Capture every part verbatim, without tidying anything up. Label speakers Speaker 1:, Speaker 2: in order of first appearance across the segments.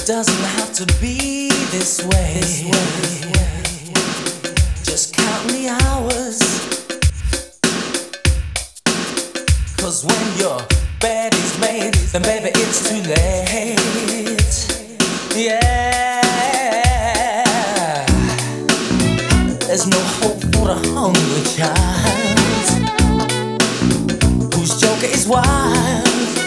Speaker 1: Doesn't have to be this way. This way. Just count the hours. Cause when your bed is made, then baby it's too late. Yeah. There's no hope for the hungry child whose joker is wild.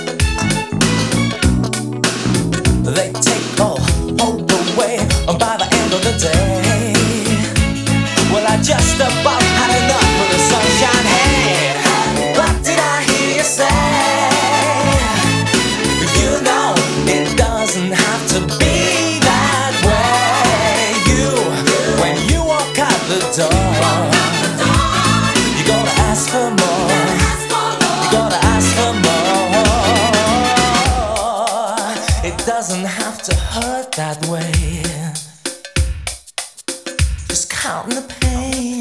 Speaker 1: They take all hope away by the end of the day. Well, I just about had enough of the sunshine. Hey, what did I hear you say? You know it doesn't have to be that way. You, when you walk out the door, you gotta ask for more. You gotta ask for more. It doesn't have to hurt that way. Just count the pain.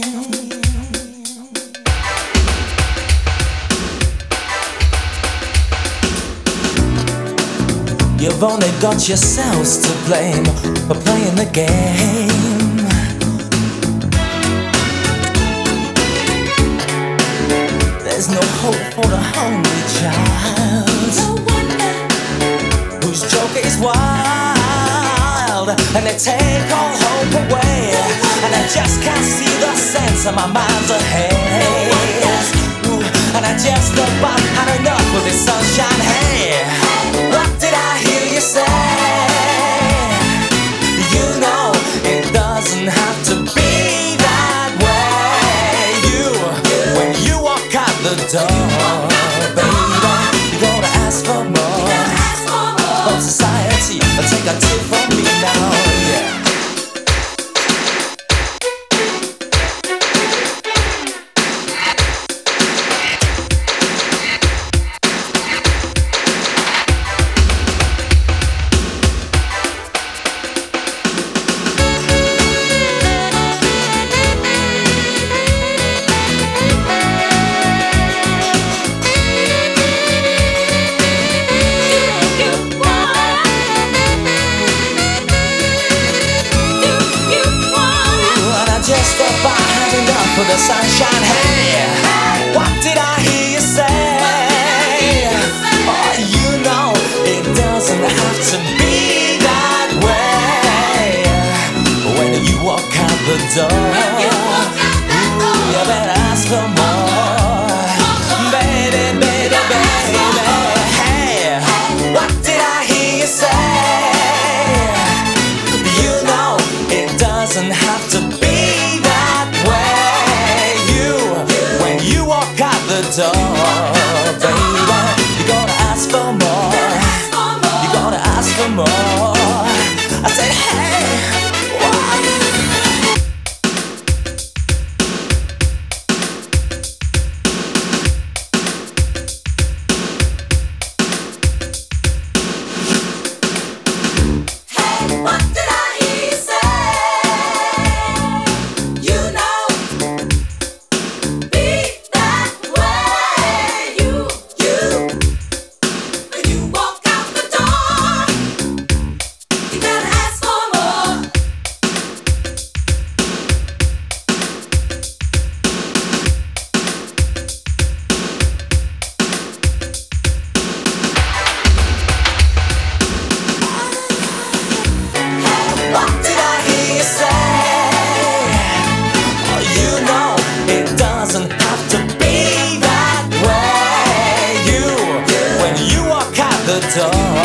Speaker 1: You've only got yourselves to blame for playing the game. There's no hope for the hungry child. No wonder. Whose joker is wild, and they take all hope away. No, and I just can't see the sense of my mind's ahead. No, Ooh, and I just about had enough of this sunshine. Hey, what did I hear you say? You know it doesn't have to be that way. You, when you walk out the door, baby, you gotta ask for more. From society, take a tip from me now, yeah. Just about had enough of the sunshine. Hey, what did I hear you say? Oh, you know it doesn't have to be that way. When you walk out the door, ooh, you better ask for more. Baby, baby, baby. Hey, what did I hear you say? You know it doesn't have to be the door, baby, you gotta ask for more. You gotta ask for more. I said, hey, what? Hey, what did I hear you say? You know, be the door.